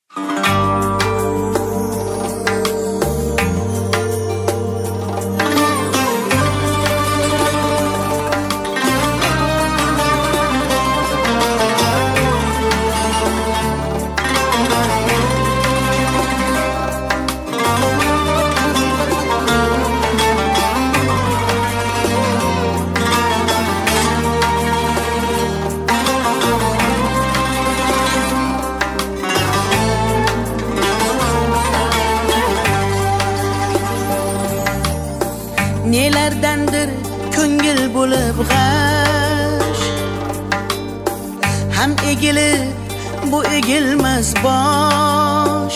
Nelerdendir ko'ngil bo'lib g'ash, ham egilib bu egilmas bosh.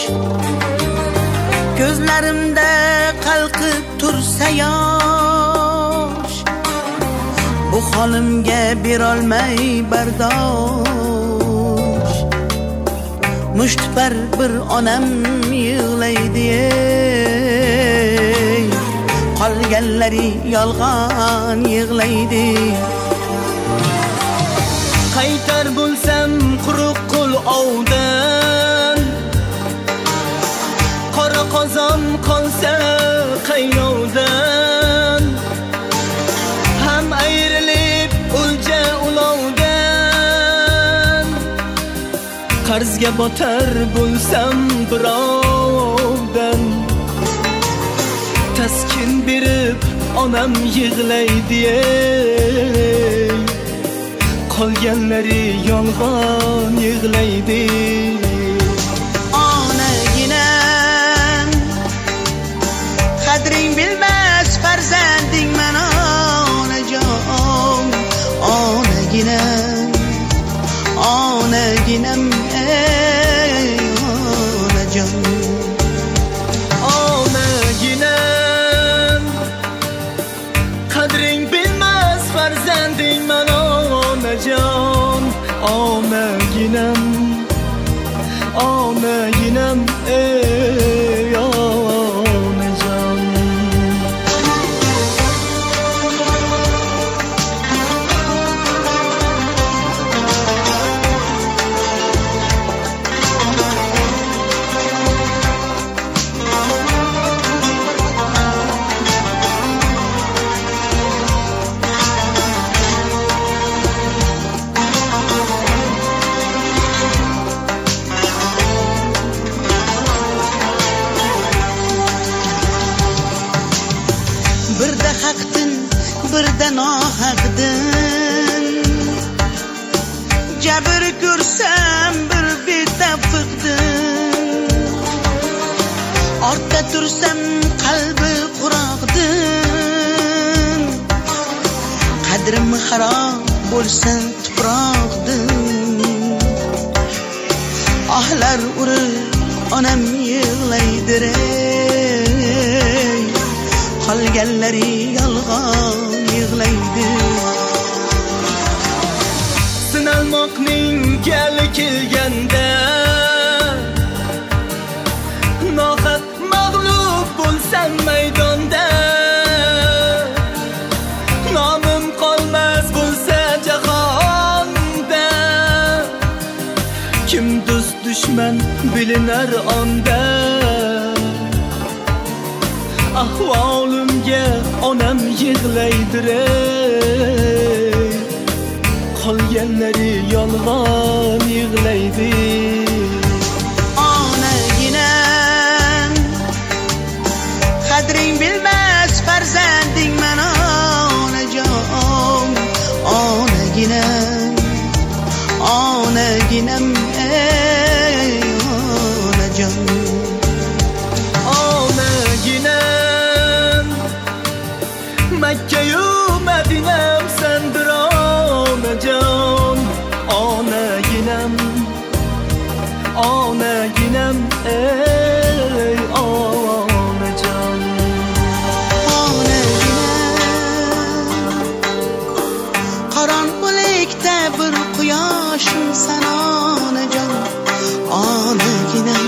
Ko'zlarimda qalqib tursa yosh, bu holimga berolmay bardosh. Mushtpar bir onam yig'laydi, qolganlari yolg'on yig'laydi. Qaytar bo'lsam quruq qo'l ovdan, qora qozon qolsa qaynovdan, ham ayrilib o'lja ulovdan. Qarzga botar bo'lsam birovdan, taskin berib onam yig'laydi, qolganlari yolg'on yig'laydi. Onaginam, qadring bilmas farzanding man onajon. Onaginam, onaginam ey onajon. Onaginam, qadring bilmas farzanding man onajon. Onaginam, onaginam ey onajon. Birda haqdin, birda nohaqdin. Jabr ko'rsam bir betaffiqdin. Ortda tursam qalbi quroqdin. Qadrim xarob bo'lsa tuproqdin. Ohlar urib onam yig'laydir, qolganlari yolg'on yig'laydi. Sinalmoqning gali kelganda, nohaq mag'lub bo'lsam maydonda, nomim qolmas bo'lsa jahonda, kim do'st dushman bilinar onda. Ahvolimga onam yig'laydir, qolganlari yolg'on yig'laydi. Onaginam, qadring bilmas farzanding man onajon. Onaginam, onaginam ey onajon. Onaginam, Makka-yu Madinam sendir onajon. Onaginam, onaginam ey onajon. Onaginam, qorong'ulikda bir quyoshimsan onajon. Onaginam,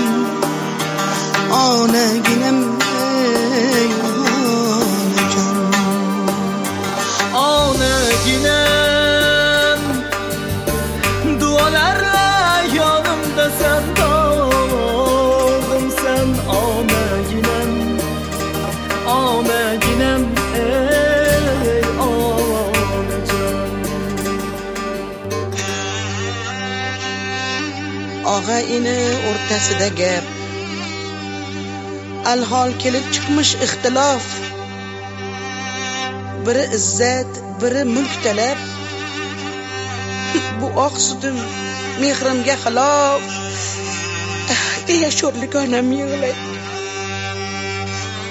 onaginam ey onajon. Onaginam, duolarla yonimdasan og'a ini o'rtasida gap, alhol kelib chiqmish ixtilof, biri izzat, biri mulk talab. Bu oq sutim mehrimga xilof. Deya sho'rlik onam yig'laydi,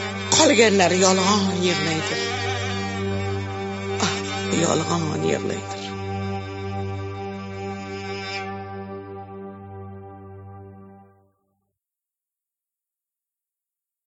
qolganlar yolg'on yig'laydi. Yolg'on yig'laydi.